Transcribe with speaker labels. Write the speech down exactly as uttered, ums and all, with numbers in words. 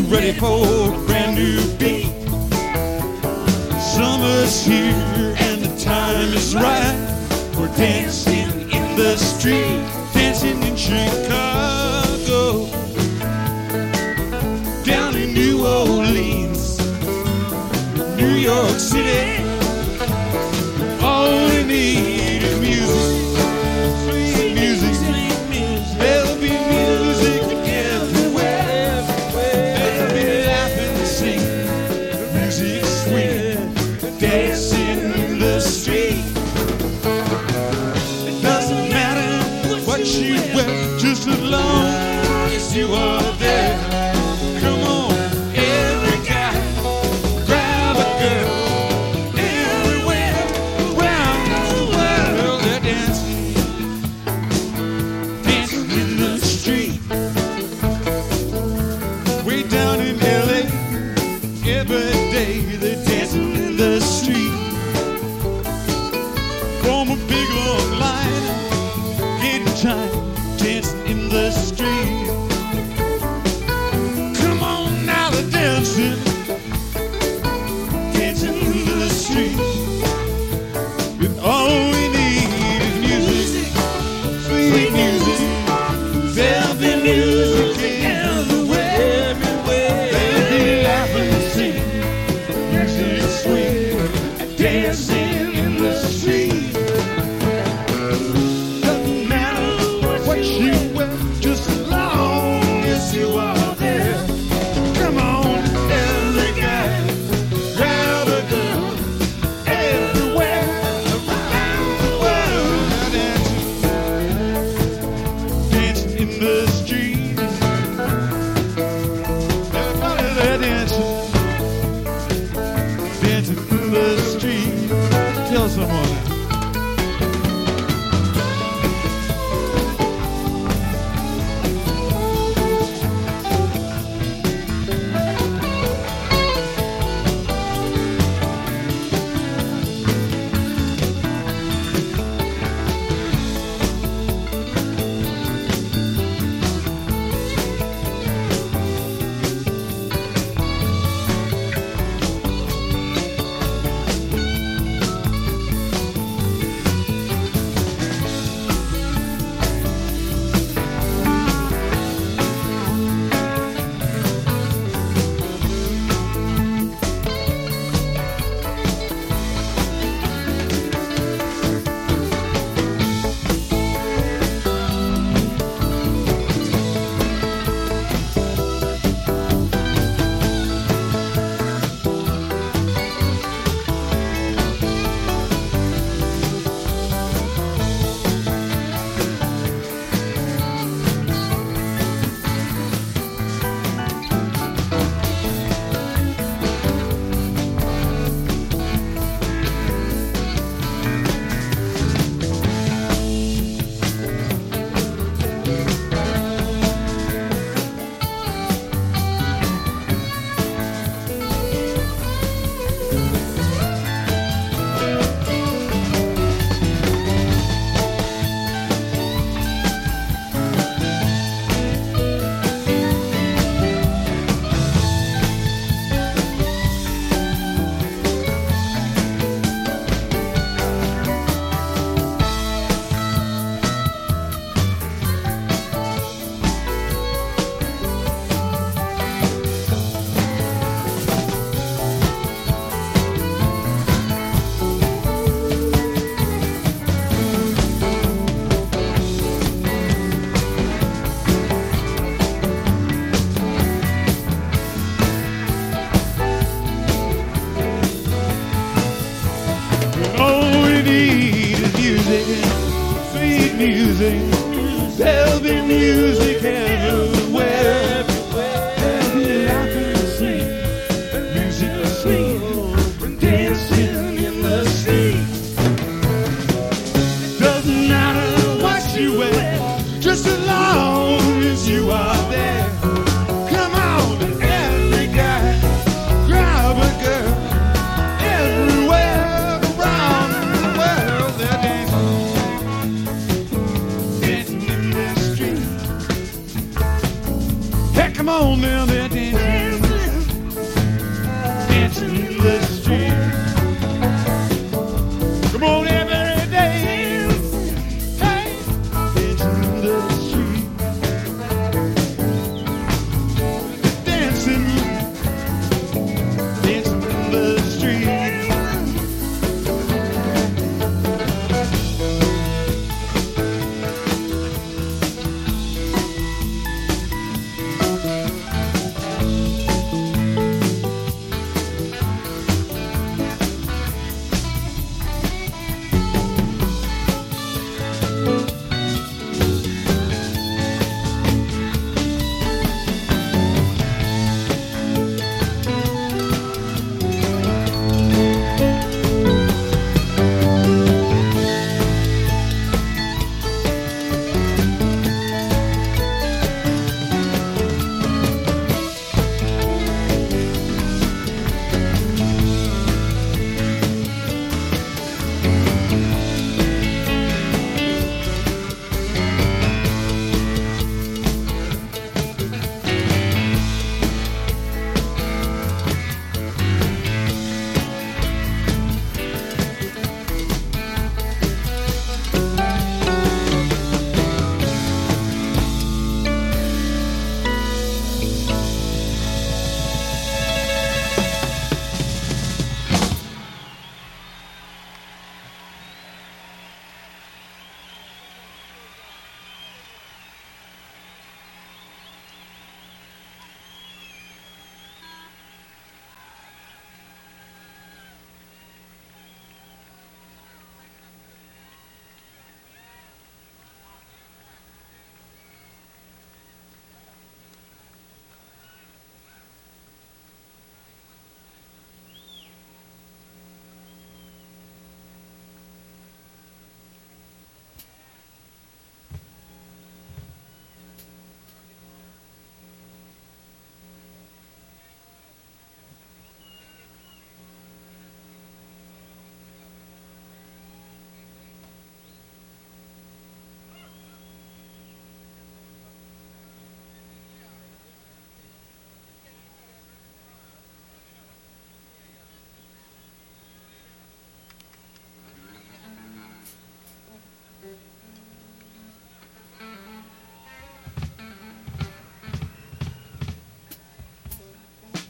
Speaker 1: ready for a brand new beat. Summer's here and the time is right. We're dancing in the street, dancing in Chicago, down in New Orleans, New York City. All we need is music, sweet music. There'll be music everywhere. There'll be laughing and singing, music swinging, dancing in the street. It doesn't matter what you wear, just as long as you are there. Come on, every guy, grab a girl. Everywhere around the world, they're dancing, dancing in the street. Way down in L A, every day they're dancing in the street. From a big long line, getting time, dancing in the street. Come on now, they're dancing, dancing in the street. And all we need is music, sweet music. There'll be music everywhere. They'll be laughing and singing, music sweet, and dancing in the street. Doesn't matter what you wear, just as long as you are there. Come on, every guy, grab a girl. Everywhere around the world, they're dancing, dancing in the street. Everybody, they're dancing, dancing in the street. Tell someone. Sweet music, there'll be music everywhere. There'll be laughing and singing, music sweet, and dancing in the street. Doesn't matter what you wear, just as long as you are there. Come on, every guy, grab a girl. Everywhere around the world, they're dancing. Come on now, they're dancing.